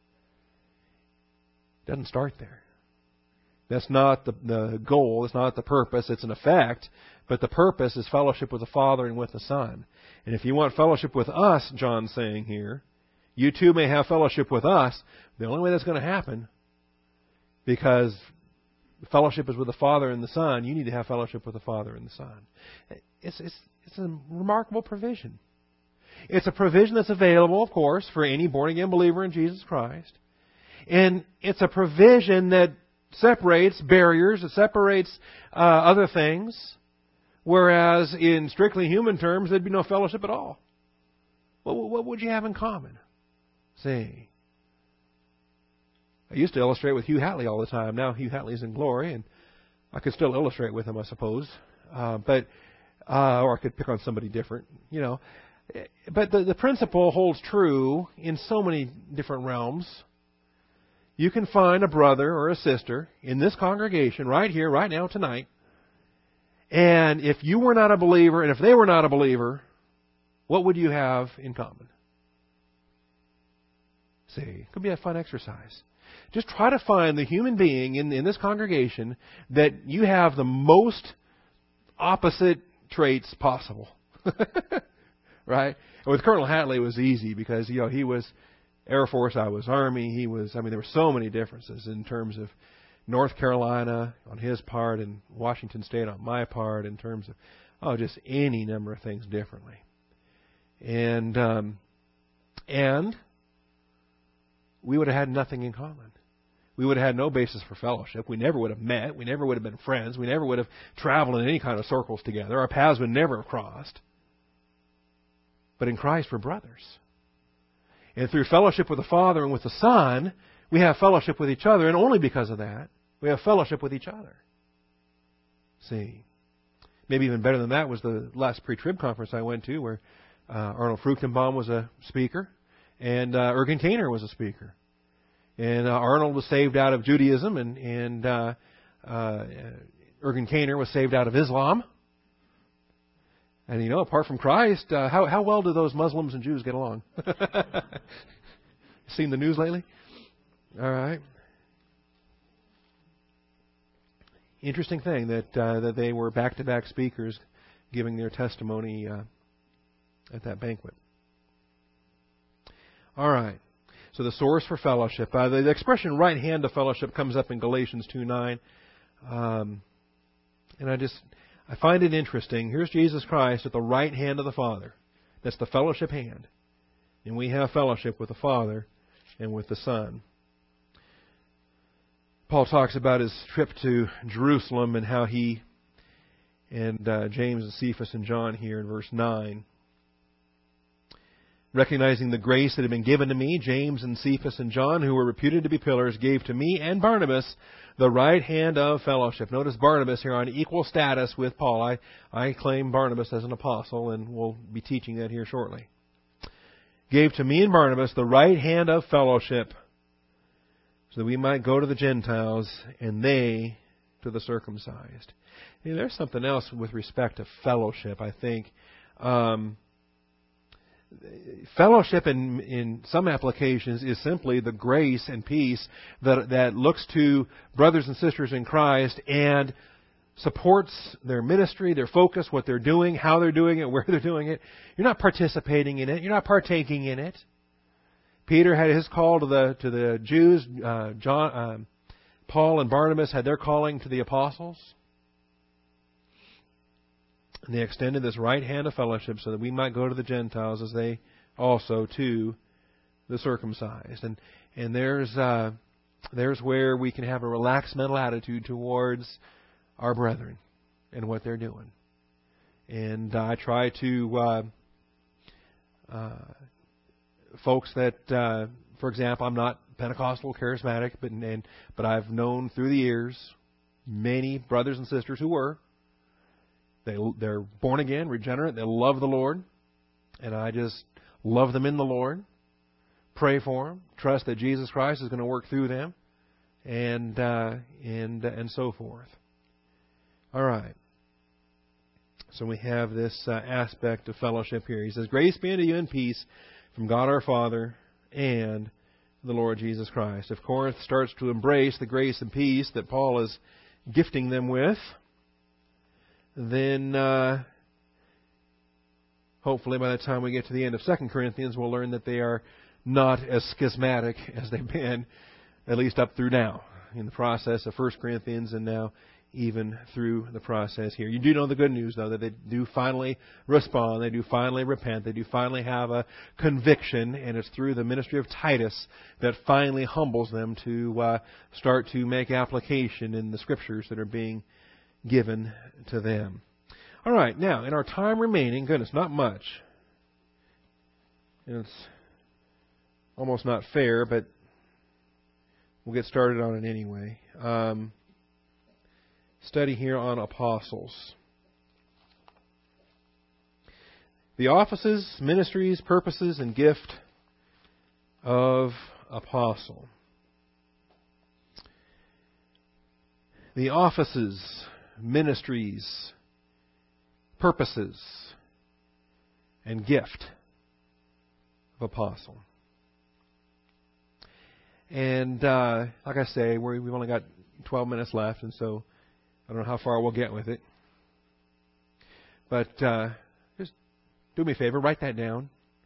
It doesn't start there. That's not the goal. It's not the purpose. It's an effect. But the purpose is fellowship with the Father and with the Son. And if you want fellowship with us, John's saying here, you too may have fellowship with us. The only way that's going to happen, because fellowship is with the Father and the Son, you need to have fellowship with the Father and the Son. It's a remarkable provision. It's a provision that's available, of course, for any born-again believer in Jesus Christ. And it's a provision that separates barriers, it separates other things, whereas in strictly human terms, there'd be no fellowship at all. What would you have in common? See, I used to illustrate with Hugh Hatley all the time. Now Hugh Hatley's in glory, and I could still illustrate with him, I suppose. Or I could pick on somebody different, you know. But the principle holds true in so many different realms. You can find a brother or a sister in this congregation right here, right now, tonight. And if you were not a believer and if they were not a believer, what would you have in common? See, it could be a fun exercise. Just try to find the human being in this congregation that you have the most opposite traits possible. Right? And with Colonel Hatley it was easy because, you know, he was Air Force, I was Army. There were so many differences in terms of North Carolina on his part and Washington State on my part in terms of, just any number of things differently. And we would have had nothing in common. We would have had no basis for fellowship. We never would have met. We never would have been friends. We never would have traveled in any kind of circles together. Our paths would never have crossed. But in Christ, we're brothers. And through fellowship with the Father and with the Son, we have fellowship with each other. And only because of that, we have fellowship with each other. See, maybe even better than that was the last pre-trib conference I went to where Arnold Fruchtenbaum was a speaker and Ergen Kainer was a speaker. And Arnold was saved out of Judaism and Ergen Kainer was saved out of Islam. And, apart from Christ, how well do those Muslims and Jews get along? Seen the news lately? All right. Interesting thing that they were back-to-back speakers giving their testimony at that banquet. All right. So the source for fellowship. The expression right hand of fellowship comes up in Galatians 2:9. And I find it interesting. Here's Jesus Christ at the right hand of the Father. That's the fellowship hand. And we have fellowship with the Father and with the Son. Paul talks about his trip to Jerusalem and how he and James and Cephas and John here in verse 9. Recognizing the grace that had been given to me, James and Cephas and John, who were reputed to be pillars, gave to me and Barnabas the right hand of fellowship. Notice Barnabas here on equal status with Paul. I claim Barnabas as an apostle, and we'll be teaching that here shortly. Gave to me and Barnabas the right hand of fellowship, so that we might go to the Gentiles and they to the circumcised. You know, there's something else with respect to fellowship, I think. Fellowship in some applications is simply the grace and peace that looks to brothers and sisters in Christ and supports their ministry, their focus, what they're doing, how they're doing it, where they're doing it. You're not participating in it. You're not partaking in it. Peter had his call to the Jews. Paul and Barnabas had their calling to the apostles. And they extended this right hand of fellowship so that we might go to the Gentiles as they also to the circumcised. And there's where we can have a relaxed mental attitude towards our brethren and what they're doing. And I try to folks that, for example, I'm not Pentecostal, charismatic, but I've known through the years many brothers and sisters who were. They're born again, regenerate. They love the Lord, and I just love them in the Lord. Pray for them. Trust that Jesus Christ is going to work through them, and so forth. All right. So we have this aspect of fellowship here. He says, "Grace be unto you and peace from God our Father and the Lord Jesus Christ." If Corinth starts to embrace the grace and peace that Paul is gifting them with, then hopefully by the time we get to the end of 2 Corinthians, we'll learn that they are not as schismatic as they've been, at least up through now, in the process of 1 Corinthians and now even through the process here. You do know the good news, though, that they do finally respond, they do finally repent, they do finally have a conviction, and it's through the ministry of Titus that finally humbles them to start to make application in the Scriptures that are being given to them. All right, now, in our time remaining, goodness, not much. And it's almost not fair, but we'll get started on it anyway. Study here on apostles. The offices, ministries, purposes, and gift of apostle. The offices, ministries, purposes, and gift of apostle. And like I say, we've only got 12 minutes left, and so I don't know how far we'll get with it. But just do me a favor, write that down.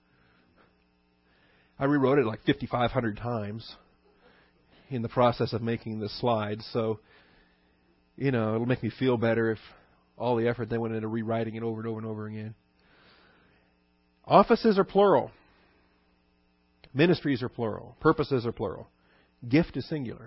I rewrote it like 5,500 times in the process of making the slides, so it'll make me feel better if all the effort they went into rewriting it over and over and over again. Offices are plural. Ministries are plural. Purposes are plural. Gift is singular.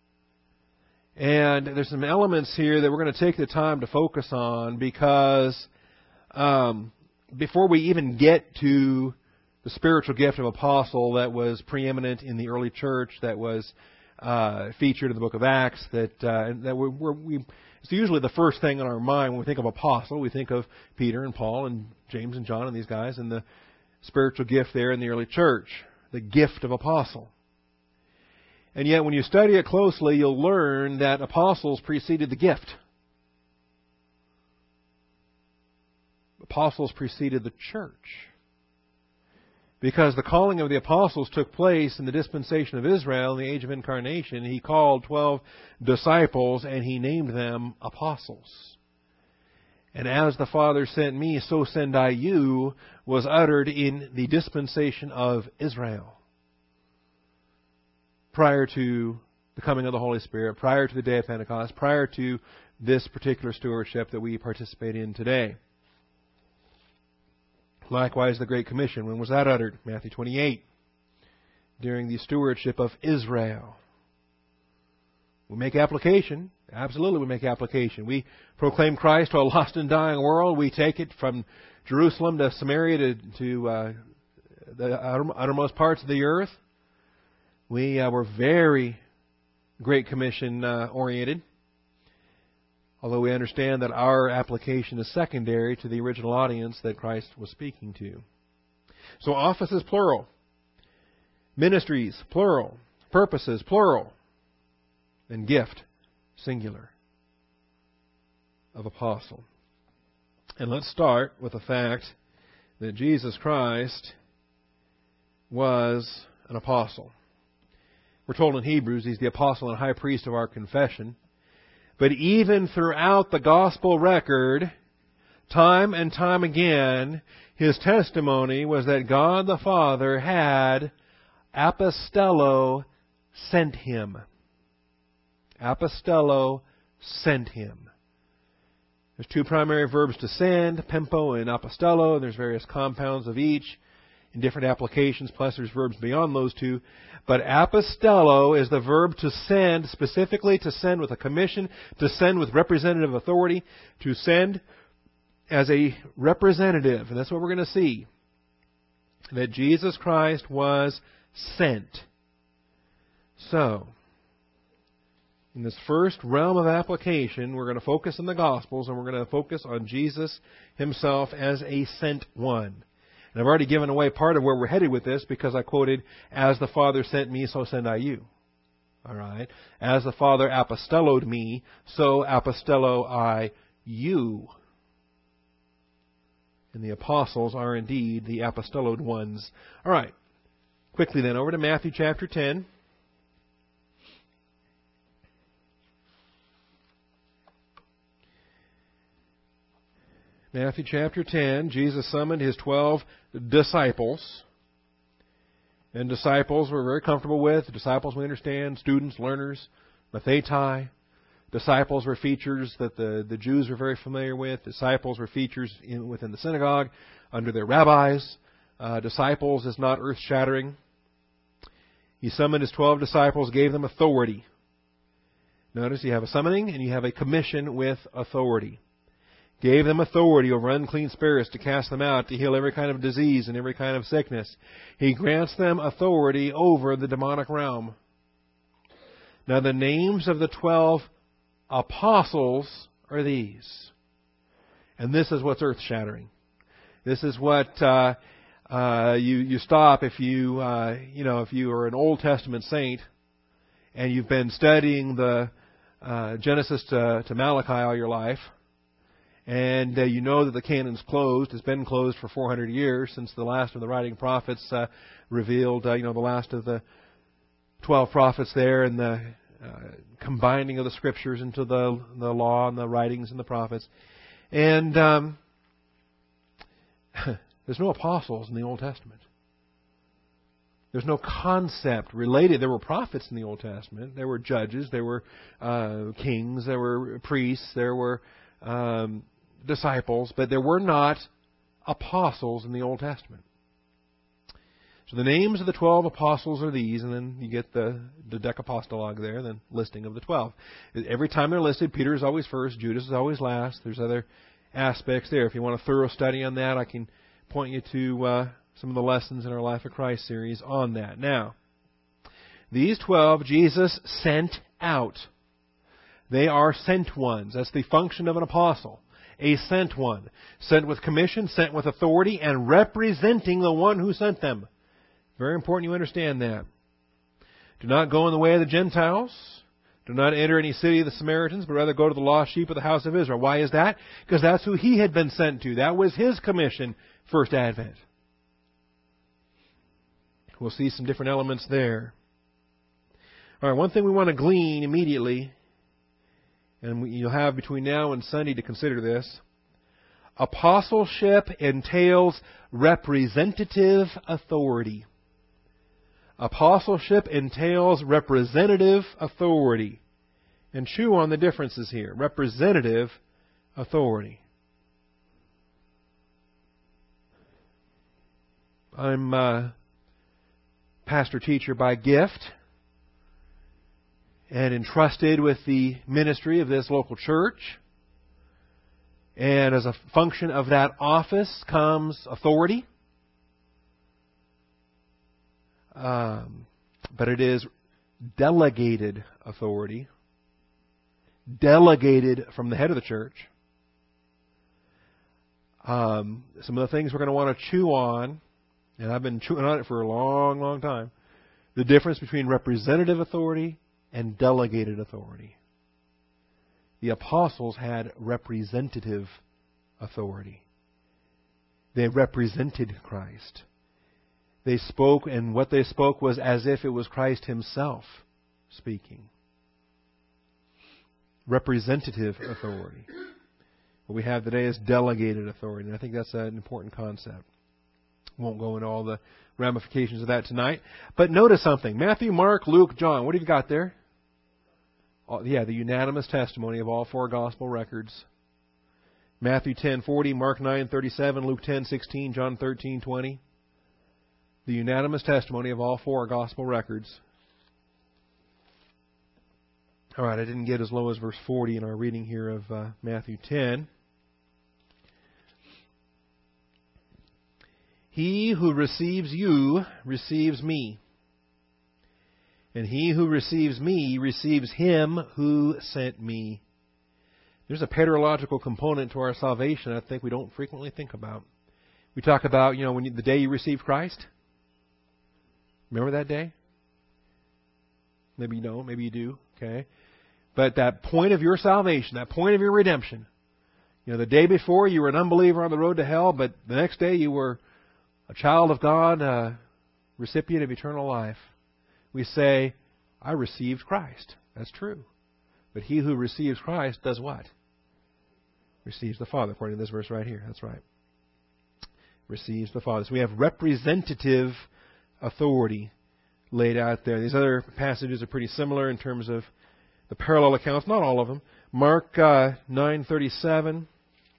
And there's some elements here that we're going to take the time to focus on because before we even get to the spiritual gift of apostle that was preeminent in the early church, that was featured in the book of Acts, it's usually the first thing on our mind when we think of apostle. We think of Peter and Paul and James and John and these guys and the spiritual gift there in the early church, the gift of apostle. And yet when you study it closely, you'll learn that apostles preceded the gift. Apostles preceded the church. Because the calling of the apostles took place in the dispensation of Israel in the age of incarnation. He called 12 disciples and he named them apostles. And as the Father sent me, so send I you, was uttered in the dispensation of Israel. Prior to the coming of the Holy Spirit, prior to the day of Pentecost, prior to this particular stewardship that we participate in today. Likewise, the Great Commission, when was that uttered? Matthew 28, during the stewardship of Israel. We make application. Absolutely, we make application. We proclaim Christ to a lost and dying world. We take it from Jerusalem to Samaria to the outermost parts of the earth. We were very Great Commission oriented, although we understand that our application is secondary to the original audience that Christ was speaking to. So offices, plural. Ministries, plural. Purposes, plural. And gift, singular, of apostle. And let's start with the fact that Jesus Christ was an apostle. We're told in Hebrews He's the apostle and high priest of our confession. But even throughout the gospel record, time and time again, His testimony was that God the Father had apostello sent Him. Apostello sent Him. There's two primary verbs to send, pempo and apostello, and there's various compounds of each in different applications, plus there's verbs beyond those two. But apostello is the verb to send, specifically to send with a commission, to send with representative authority, to send as a representative. And that's what we're going to see. That Jesus Christ was sent. So, in this first realm of application, we're going to focus on the Gospels, and we're going to focus on Jesus Himself as a sent one. And I've already given away part of where we're headed with this because I quoted, "As the Father sent me, so send I you." All right? As the Father apostelloed me, so apostello I you. And the apostles are indeed the apostelloed ones. All right. Quickly then, over to Matthew chapter 10. Matthew chapter 10, Jesus summoned His 12 disciples. And disciples we're very comfortable with. Disciples we understand. Students, learners, mathetai. Disciples were features that the Jews were very familiar with. Disciples were features within the synagogue under their rabbis. Disciples is not earth-shattering. He summoned His 12 disciples, gave them authority. Notice you have a summoning and you have a commission with authority. Gave them authority over unclean spirits to cast them out, to heal every kind of disease and every kind of sickness. He grants them authority over the demonic realm. Now the names of the 12 apostles are these. And this is what's earth-shattering. This is what you stop if you are an Old Testament saint and you've been studying the Genesis to Malachi all your life. And you know that the canon's closed. It's been closed for 400 years since the last of the writing prophets revealed, the last of the 12 prophets there and the combining of the scriptures into the law and the writings and the prophets. And there's no apostles in the Old Testament. There's no concept related. There were prophets in the Old Testament. There were judges. There were kings. There were priests. There were disciples, but there were not apostles in the Old Testament. So the names of the 12 apostles are these, and then you get the decapostologue there, the listing of the 12. Every time they're listed, Peter is always first, Judas is always last. There's other aspects there. If you want a thorough study on that, I can point you to some of the lessons in our Life of Christ series on that. Now, these 12 Jesus sent out. They are sent ones. That's the function of an apostle. A sent one. Sent with commission, sent with authority, and representing the one who sent them. Very important you understand that. Do not go in the way of the Gentiles. Do not enter any city of the Samaritans, but rather go to the lost sheep of the house of Israel. Why is that? Because that's who He had been sent to. That was His commission, first advent. We'll see some different elements there. All right, one thing we want to glean immediately, and you'll have between now and Sunday to consider this. Apostleship entails representative authority. Apostleship entails representative authority. and chew on the differences here. Representative authority. I'm a pastor-teacher by gift and entrusted with the ministry of this local church. And as a function of that office comes authority. But it is delegated authority. Delegated from the head of the church. Some of the things we're going to want to chew on, and I've been chewing on it for a long, long time, the difference between representative authority and delegated authority. The apostles had representative authority. They represented Christ. They spoke, and what they spoke was as if it was Christ Himself speaking. Representative authority. What we have today is delegated authority, and I think that's an important concept. Won't go into all the ramifications of that tonight. But notice something. Matthew, Mark, Luke, John. What have you got there? The unanimous testimony of all four gospel records. Matthew 10:40, Mark 9:37, Luke 10:16, John 13:20. The unanimous testimony of all four gospel records. All right, I didn't get as low as verse 40 in our reading here of Matthew 10. He who receives you receives me. And he who receives me receives Him who sent me. There's a paterological component to our salvation I think we don't frequently think about. We talk about, the day you received Christ. Remember that day? Maybe you don't, maybe you do. Okay. But that point of your salvation, that point of your redemption, the day before you were an unbeliever on the road to hell, but the next day you were a child of God, a recipient of eternal life. We say, I received Christ. That's true. But he who receives Christ does what? Receives the Father, according to this verse right here. That's right. Receives the Father. So we have representative authority laid out there. These other passages are pretty similar in terms of the parallel accounts. Not all of them. Mark 9:37.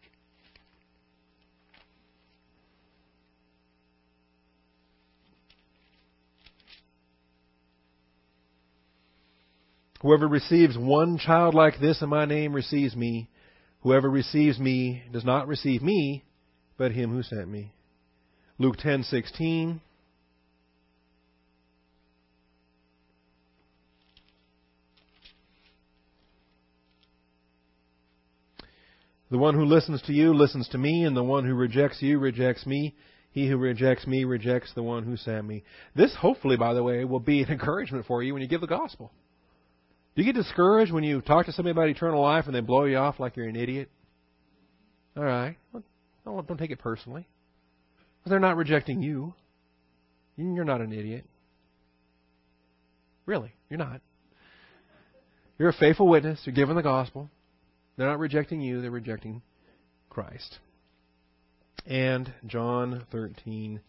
Whoever receives one child like this in my name receives me. Whoever receives me does not receive me, but Him who sent me. Luke 10:16. The one who listens to you listens to me, and the one who rejects you rejects me. He who rejects me rejects the one who sent me. This, hopefully, by the way, will be an encouragement for you when you give the gospel. Do you get discouraged when you talk to somebody about eternal life and they blow you off like you're an idiot? All right. Don't take it personally. Because they're not rejecting you. You're not an idiot. Really, you're not. You're a faithful witness. You're giving the gospel. They're not rejecting you. They're rejecting Christ. And John 13:20.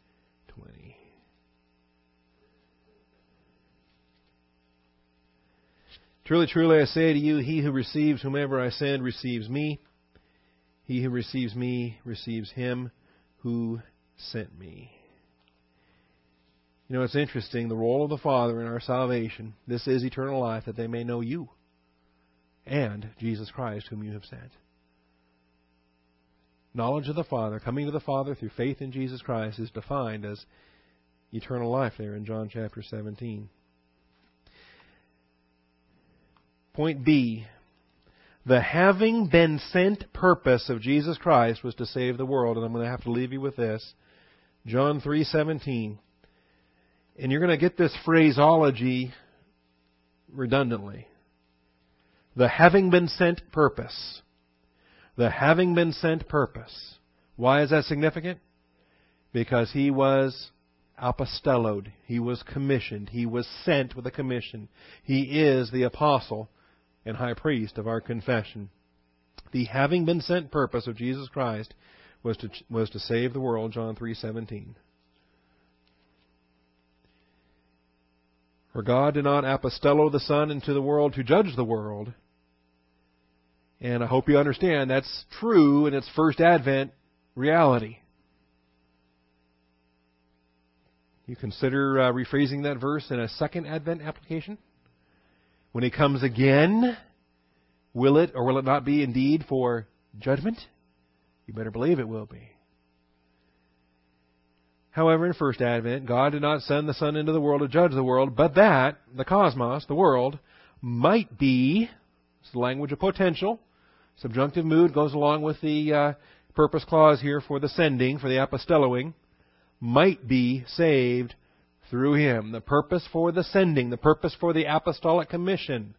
Truly, truly, I say to you, he who receives whomever I send receives me. He who receives me receives Him who sent me. It's interesting, the role of the Father in our salvation. This is eternal life, that they may know you and Jesus Christ, whom you have sent. Knowledge of the Father, coming to the Father through faith in Jesus Christ, is defined as eternal life there in John chapter 17. Point B, the having been sent purpose of Jesus Christ was to save the world. And I'm going to have to leave you with this. John 3:17. And you're going to get this phraseology redundantly. The having been sent purpose. The having been sent purpose. Why is that significant? Because He was apostelloed. He was commissioned. He was sent with a commission. He is the apostle and high priest of our confession. The having been sent purpose of Jesus Christ was to save the world, John 3:17. For God did not apostello the Son into the world to judge the world, And I hope you understand that's true in its first advent reality. You consider rephrasing that verse in a second advent application? When He comes again, will it or will it not be indeed for judgment? You better believe it will be. However, in first advent, God did not send the Son into the world to judge the world, but that the cosmos, the world, might be, it's the language of potential. Subjunctive mood goes along with the purpose clause here for the sending, for the apostelloing, might be saved through Him. The purpose for the sending, the purpose for the apostolic commission.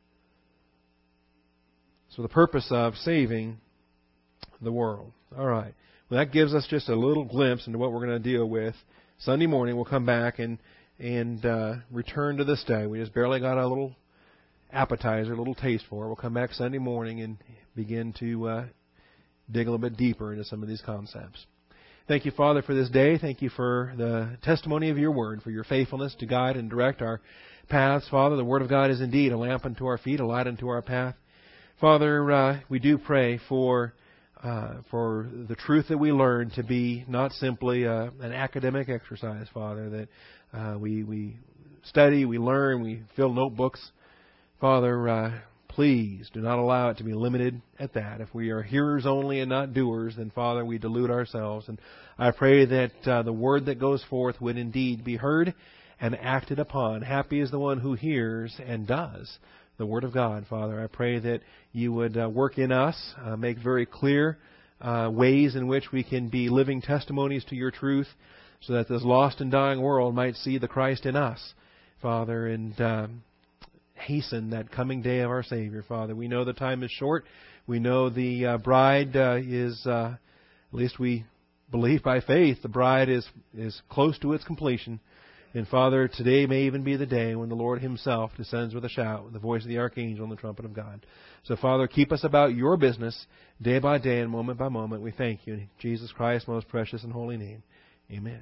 So the purpose of saving the world. All right. Well, that gives us just a little glimpse into what we're going to deal with. Sunday morning we'll come back and return to this day. We just barely got a little appetizer, a little taste for it. We'll come back Sunday morning and begin to dig a little bit deeper into some of these concepts. Thank you, Father, for this day. Thank you for the testimony of your word, for your faithfulness to guide and direct our paths. Father, the Word of God is indeed a lamp unto our feet, a light unto our path. Father, we do pray for the truth that we learn to be not simply an academic exercise, Father, that we study, we learn, we fill notebooks. Father, please do not allow it to be limited at that. If we are hearers only and not doers, then, Father, we delude ourselves. And I pray that the word that goes forth would indeed be heard and acted upon. Happy is the one who hears and does the Word of God, Father. I pray that you would work in us, make very clear ways in which we can be living testimonies to your truth, so that this lost and dying world might see the Christ in us, Father, and hasten that coming day of our Savior, Father. We know the time is short. We know the bride is, at least we believe by faith, the bride is close to its completion. And Father, today may even be the day when the Lord Himself descends with a shout, with the voice of the archangel and the trumpet of God. So Father, keep us about your business day by day and moment by moment. We thank you in Jesus Christ's most precious and holy name. Amen.